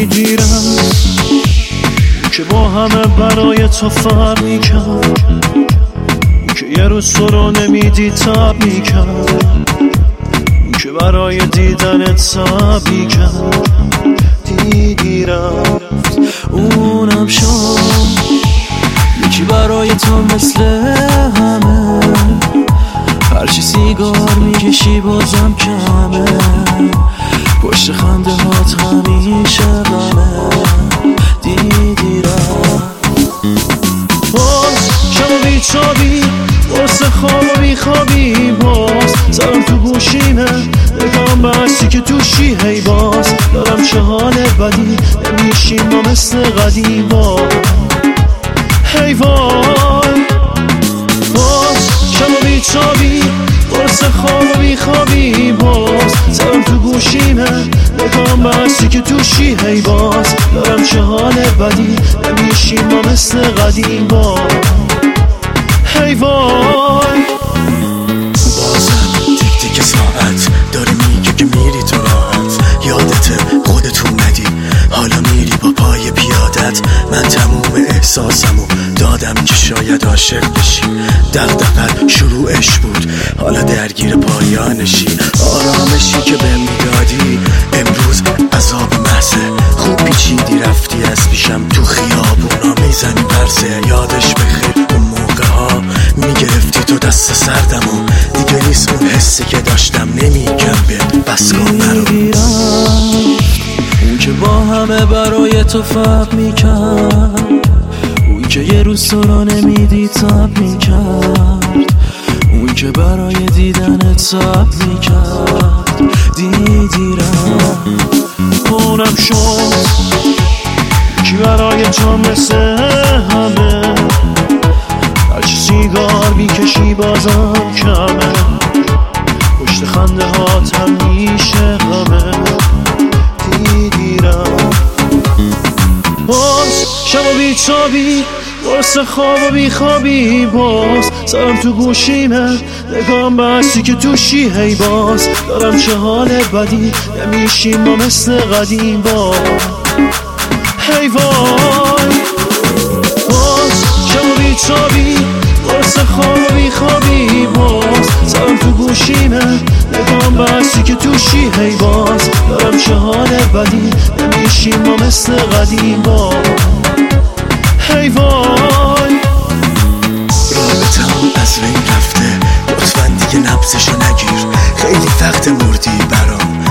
دیرم که با همه برای تو فرق میکرد، که یه روز تو رو نمیدی تب میکرد، که برای دیدنت تب میکرد. دیدی رفت اونم شد یکی برای تو مثل همه، هرچی سیگار میکشی بازم کمه، پشت خنده هات همیشه غمه. دیدی رفت باز شب بیتابی واسه خواب و بیخوابی، باز سرم تو گوشیمه نگام بستی که توشی، هی باز دارم چه حال بدی نمیشیم ما مثل قدیم. هی وای باز شب و بیتابی واسه خواب و بیخوابی، باز سرم تو گوشیمه نگام بستی که توشی، هی باز دارم چه حال بدی نمیشیم ما مثل قدیم. هی وای بازم تیک تیک ساعت داره میگه که میری تو راحت، یادت خودت اومدی حالا میری با پای پیادت. من تموم احساسمو دادم که شاید عاشق بشی، دغدغه‌ت شروعش بود حالا درگیر پایانشی. آرامشی که بهم میدادی امروز عذاب محضه، خوب پیچیدی رفتی از پیشم تو خیابونا میزنی پرسه. یادش بخیر اون موقع ها میگرفتی تو دست سردمو، دیگه نیست اون حسی که داشتم نمیگم به بس کن مرو. اون که با همه برای تو فرق میکرد، اون که یه روز تو رو نمیدی تب میکرد، اون که برای دیدنت تب میکرد. دیدی رفت اونم شد کی برای تو مثل همه، هرچی سیگار بیکشی بازم کمه، پشت خنده هات همیشه غمه. دیدی رفت باز شب و بیتابی واسه خواب و بیخوابی، باز سرم تو گوشیمه نگام بستی که توشی، هی باز دارم چه حال بدی نمیشیم ما مثل قدیم. هی وای باز شب و بیتابی واسه خواب و بیخوابی، باز سرم تو گوشیمه نگام بستی که توشی، هی باز دارم چه حال بدی نمیشیم ما مثل قدیم. هی وای رابطه‌ام از بین رفته، لطفاً دیگه نبضشو نگیر، خیلی وقت مردی برام.